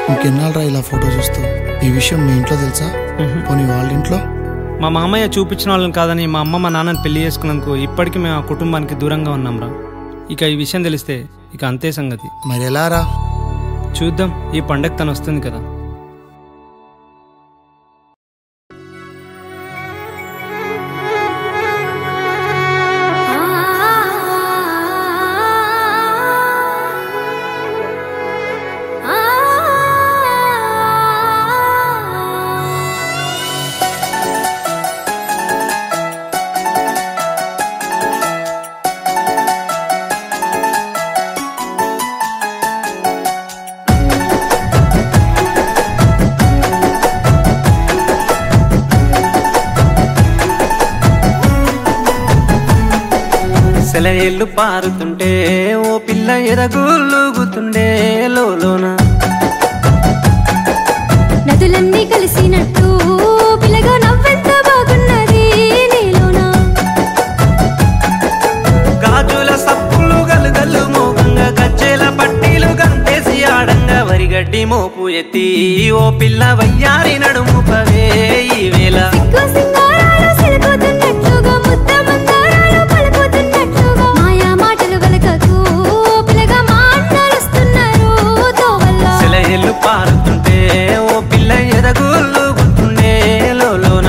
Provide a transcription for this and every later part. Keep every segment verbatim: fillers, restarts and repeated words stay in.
ఇంకెన్నాళ్ళరా ఇలా ఫోటో చూస్తూ? ఈ విషయం మీ ఇంట్లో తెలుసా? పోనీ వాళ్ళ ఇంట్లో? మా మామయ్య చూపించిన వాళ్ళని కాదని మా అమ్మ మా నాన్నని పెళ్లి చేసుకున్నందుకు ఇప్పటికీ మేము ఆ కుటుంబానికి దూరంగా ఉన్నాంరా. ఇక ఈ విషయం తెలిస్తే ఇక అంతే సంగతి. మరి ఎలా రా? చూద్దాం, ఈ పండగ తను వస్తుంది కదా. సెలయేళ్ళు పారుతుంటే ఓ పిల్ల ఎరగులుగుతుండే లోలోన, నదులన్నీ కలిసినట్టు పిల్లగా నవ్వెంత బాగున్నది నీలోన. గాజుల సప్పులు గలుగల్లు మోగంగా గజ్జెల పట్టీలు గంతేసి ఆడంగా వరిగడ్డి మోపు ఎత్తి ఓ పిల్ల వయ్యారి నడుము పవే ఈ వేళ. సెలయేళ్ళు పారుతుంటే ఓ పిల్ల ఎరగులుగుతుండే లోలోన.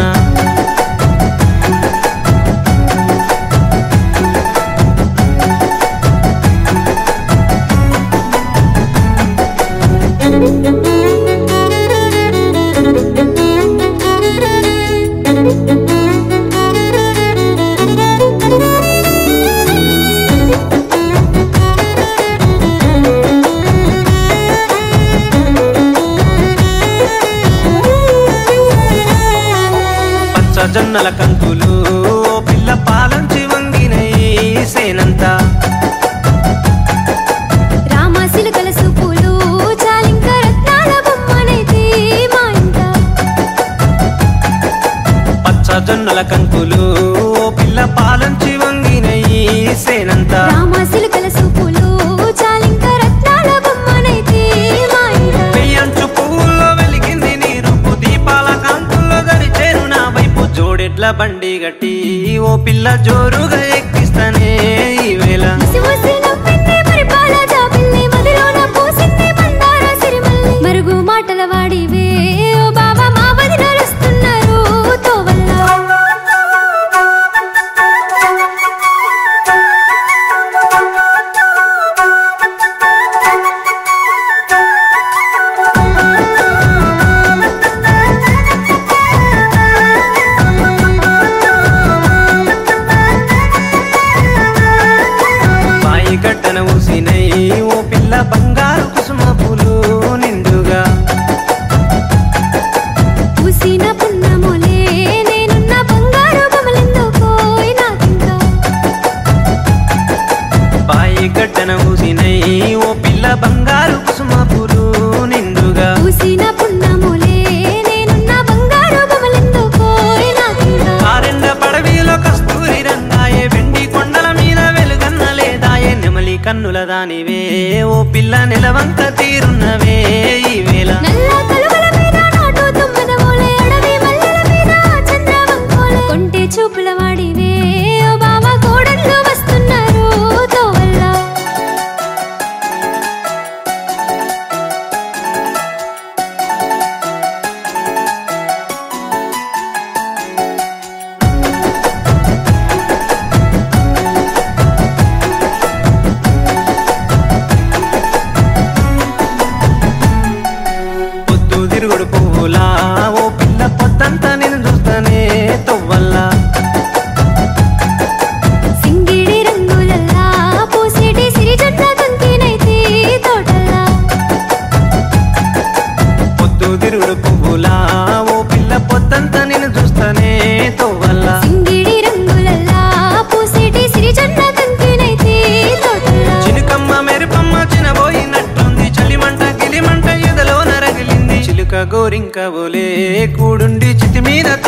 జొన్నల కంకులు ఓ పిల్ల పాలంచి వంగినై సేనంతా, రామాసిలుకల సూపులు చాలింక రత్నాల బొమ్మనైతే మా ఇంట. పచ్చ జొన్నల కంకులు ఓ పిల్ల పాలంచి వంగినై సేనంతా, రామాసిలుకల సూపులు చాలింక రత్నాల బొమ్మనైతే మా ఇంట. పెయ్యంచు పువ్వుల్లో వెలిగింది నీ రూపు, దీపాల కాంతుల్లో దరిచేరు నా వైపు. జోడెడ్ల బండి గట్టి ఓ పిల్ల జోరుగా ఎక్కిస్తానే ఈ వేళ. మరుగు మాటల వాడివే ఓ బాబా, మా వదిన వస్తున్నారు తోవల్ల. గడ్డన ఊసినై ఓ పిల్ల బంగారు కుసుమ పూలు నిండుగా, పూసిన పున్నములే నేనున్న బంగారు బొమ్మలెందుకోయ్ నాకింకా. బాయి గడ్డన ఊసినై ఓ పిల్ల బంగారు కుసుమ పూలు నిండుగా, పూసిన పున్నములే నేనున్న బంగారు బొమ్మలెందుకోయ్ నాకింకా. ఆరెండ పడవిలో కస్తూరి రంగాయే, వెండి కొండల మీద వెలుగన్న లేదాయే. నెమలి కన్నుల దానివే ఓ పిల్ల నెలవంక తీరున్నవే ఈ వేళ. నల్ల కలువల మీద నాటు తుమ్మెద ఓలే, అడవి మల్లెల మీద చంద్రవంకోలే. కొంటె చూపుల వాడివే ఓ బావా, కోడళ్ళు వస్తున్నారు తోవల్ల. తిరుగుడు పువ్వులా ఓ పిల్ల పొద్దంతా నేను చూస్తానే తొవ్వల్ల, సింగిడి రంగులల్లా పూసేటి సిరిజొన్న తంతినైతే తోటల్లా. పొద్దు తిరుగుడు పువ్వులా ఓ పిల్ల పొద్దంతా నేను చూస్తానే తొవ్వల్ల, సింగిడి రంగులల్లా పూసేటి సిరిజొన్న తంతినైతే తోటల్లా. చిలుకమ్మ మెరుపమ్మ చినబోయినట్టుంది, చలిమంట గిలిమంట ఎదలో నరగిలింది. చిలుక గోరింక ఓలే కూడుండి చితి మీద